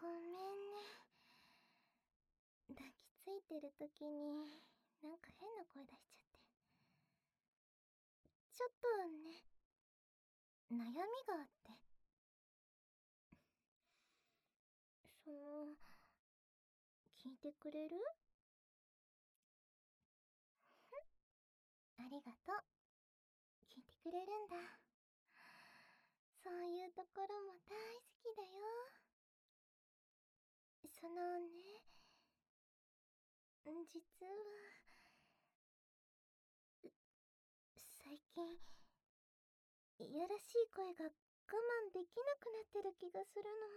ごめんね。抱きついてる時になんか変な声出しちゃって。ちょっとね、悩みがあって。聞いてくれる？ありがとう。聞いてくれるんだ。そういうところも大好きだよ。実は、最近、いやらしい声が我慢できなくなってる気がするの。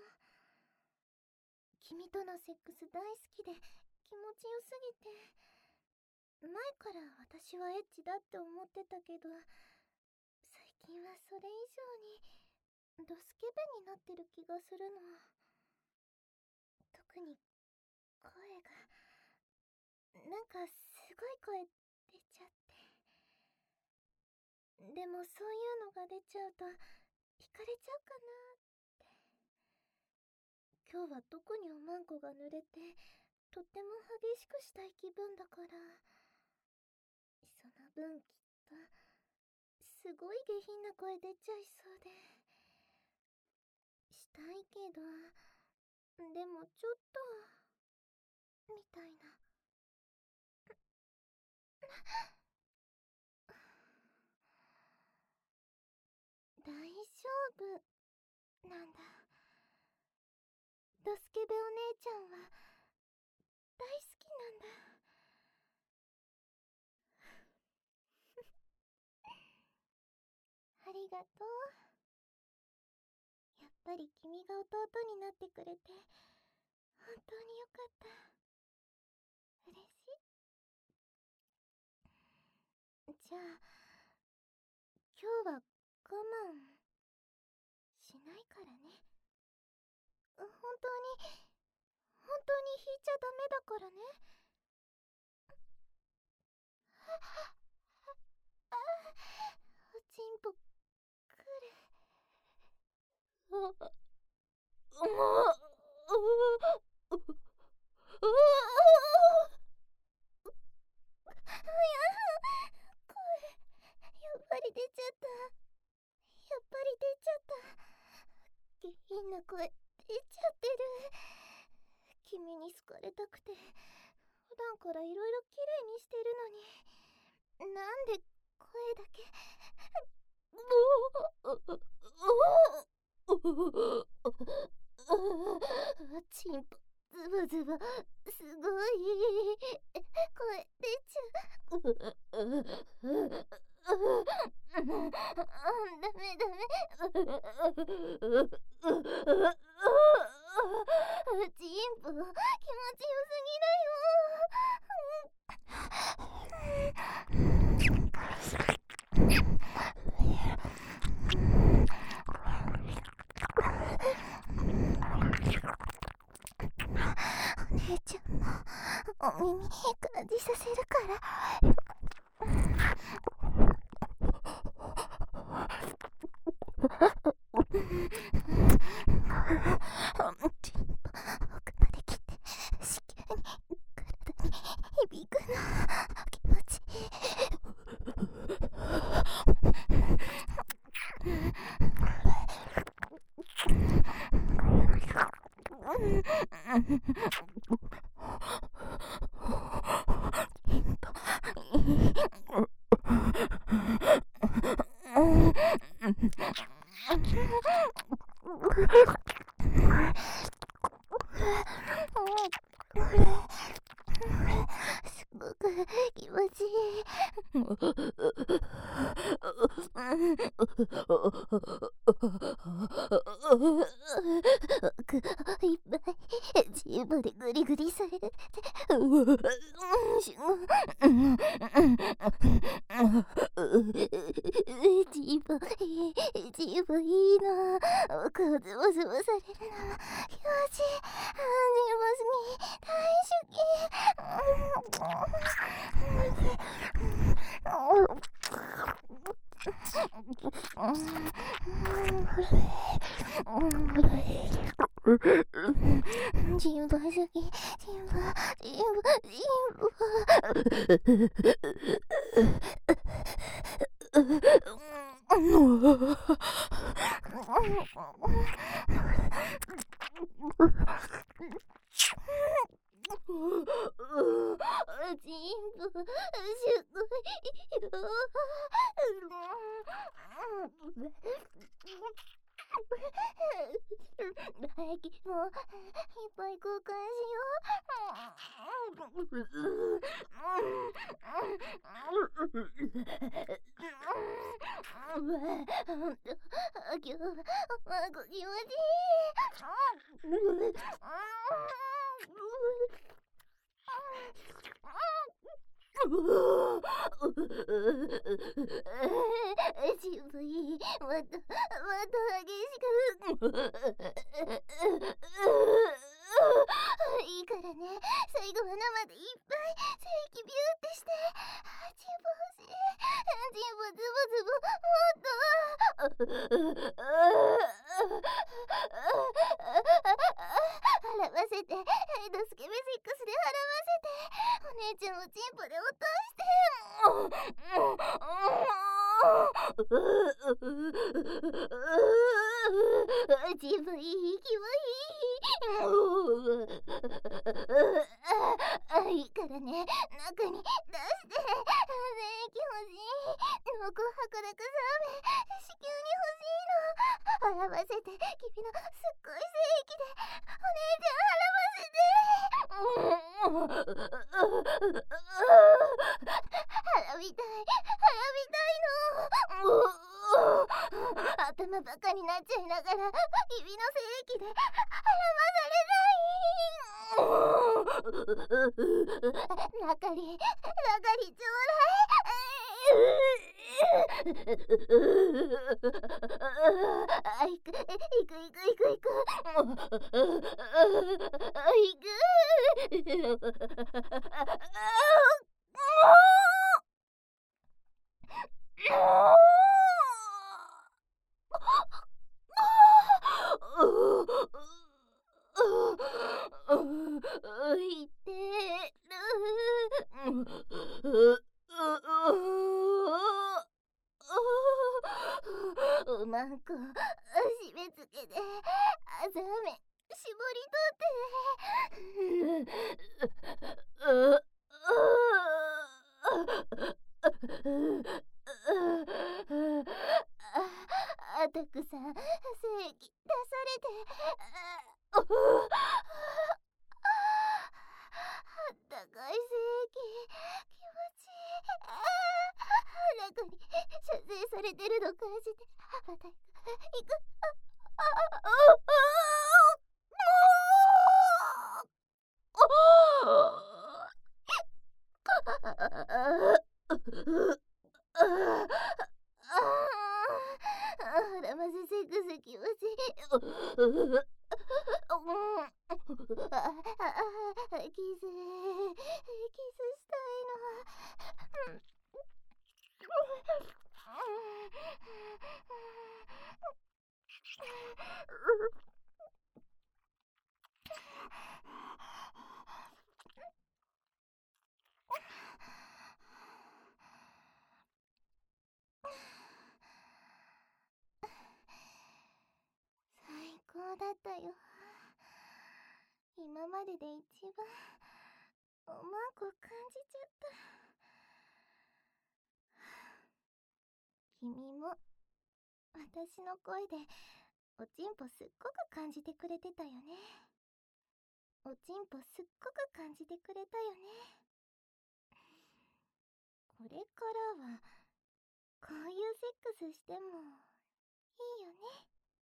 君とのセックス大好きで気持ちよすぎて、前から私はエッチだって思ってたけど、最近はそれ以上にドスケベになってる気がするの。特に声がなんかすごい声出ちゃって。でもそういうのが出ちゃうと惹かれちゃうかなって。今日は特におまんこが濡れてとっても激しくしたい気分だから、その分きっとすごい下品な声出ちゃいそうで、したいけど、でもちょっとみたいな。大丈夫なんだ。ドスケベお姉ちゃんは大好きなんだ。ありがとう。やっぱり君が弟になってくれて本当によかった。嬉しい。じゃあ今日は我慢しないからね。本当に引いちゃダメだからね。おちんぽくる。声やっぱり出ちゃった。やっぱり出ちゃった。下品な声出ちゃってる。君に好かれたくて普段からいろいろきれいにしてるのに、なんで声だけチンポズバズバすごい声出ちゃう。ダメダメ。チンポ気持ちよすぎだよ。お姉ちゃんのお耳感じさせるから。チンポ奥まで来て子宮に体に響くの気持ちいい。すごく気持ちいい。いっぱいチンポでグリグリされて、チンポいいな。こうズボズボされるのも気持ちいい。チンポ好き、大好き。 人望主義、人望、唾液もいっぱい交換しよ今日は気持ちい渋い、もっと激しくいいからね、最後は生でいっぱい精液ビューってして、チンポ欲しい、チンポズボズボ、もっと払わせて、ドスケベ6で払わせて、お姉ちゃんをチンポで落として、自分いい気もいいからね、中に出して精液欲しい、濃厚白濁サーメン子宮に欲しいの、払わせて、君のすっごい精液でお姉ちゃん払わせて払いたいの頭バカになっちゃいながら君の精液で払わされない中にちょうだい行くいてるうまく締め付けてあざめ絞り取ってたくさん精液出されてあったかい精液気持ちいい中に射精されてるの感じてまた行くラマセセックス気持ちいいキスしたいの最高だったよ。今までで一番うまく感じちゃった。君も私の声でおちんぽすっごく感じてくれてたよね。おちんぽすっごく感じてくれたよね。これからはこういうセックスしてもいいよね。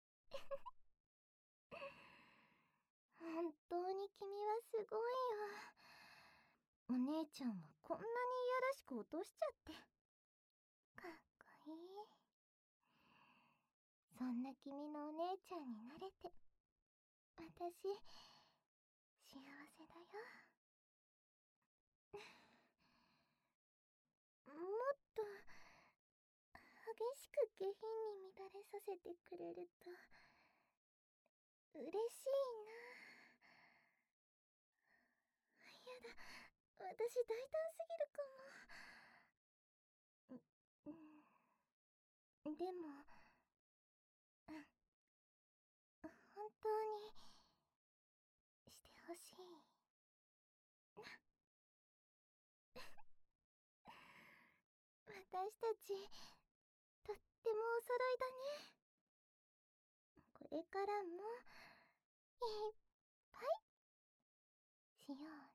本当に君はすごいよ。お姉ちゃんもこんなにいやらしく落としちゃってかっこいい。そんな君のお姉ちゃんになれて私幸せだよ。もっと激しく下品に乱れさせてくれると嬉しいな。 私大胆すぎるかも。でも、本当にしてほしいな。私たちとってもお揃いだね。これからもいっぱいしよう